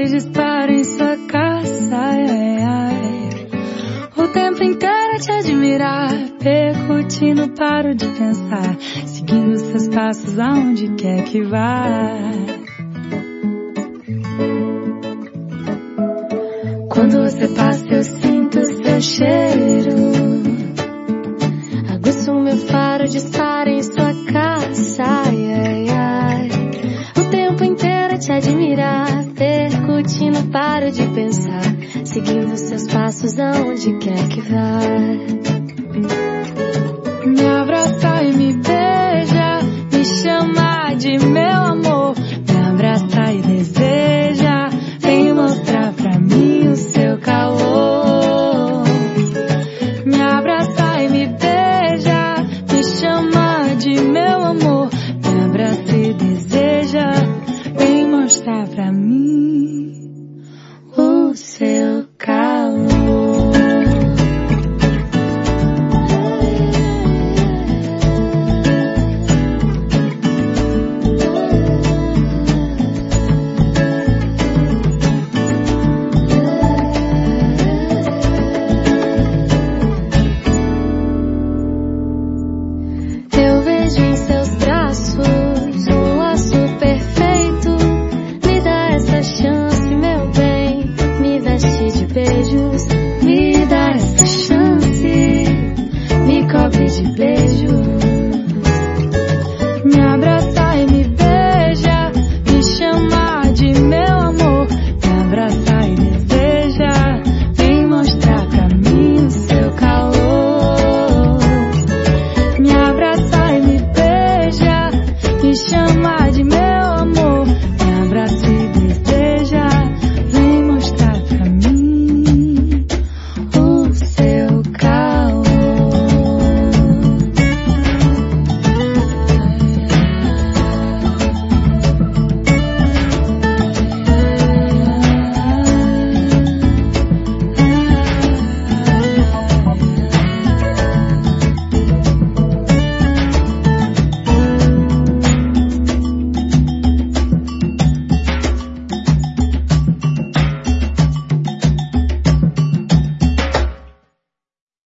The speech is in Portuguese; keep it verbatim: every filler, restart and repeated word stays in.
disparo em sua caça, ai, ai. O tempo inteiro a te admirar, percutir, não paro de pensar, seguindo seus passos aonde quer que vá. Quando você passa eu sinto seu cheiro, aguço meu faro, disparo em sua caça, ai, ai, ai. O tempo inteiro a te admirar, percutindo, não paro de pensar, seguindo seus passos aonde quer que vá. Me abraça e me beija, me chama de meu amor. Me abraça e deseja, vem mostrar pra mim o seu calor. Me abraça e me beija, me chama de meu amor. Me abraça e deseja, vem mostrar pra mim o seu calor. Eu vejo em seus braços um laço perfeito. Me dá essa chance, meu bem, me veste de beijos. Me dá essa chance, me cobre de beijos.